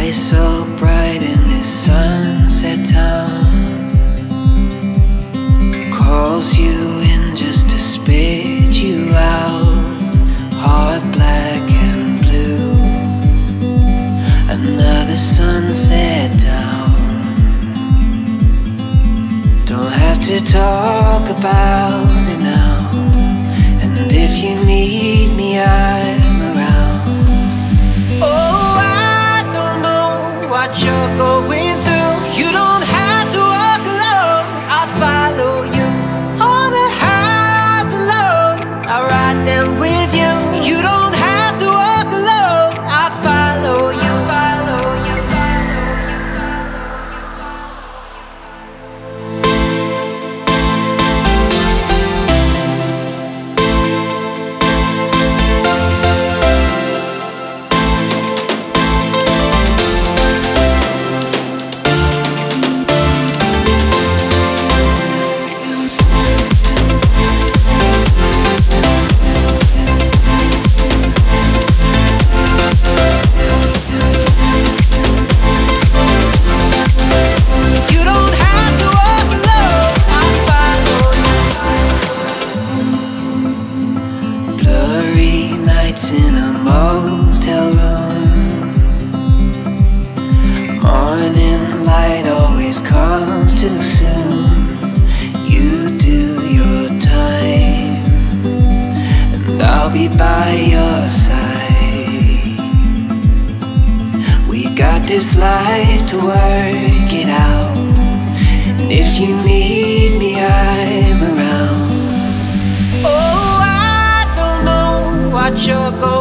so bright in this sunset town, calls you in just to spit you out. Heart black and blue, another sunset down. Don't have to talk about it now, and if you need me, I'm around. Oh, I don't know what you're going through. You don't have to walk alone. I'll follow you on the highs and lows. I'll ride them with you. You don't have to walk alone. I'll follow you, follow you, in a motel room. Morning light always comes too soon. You do your time, and I'll be by your side. We got this life to work it out, and if you need me, I'm around. Oh, what you're going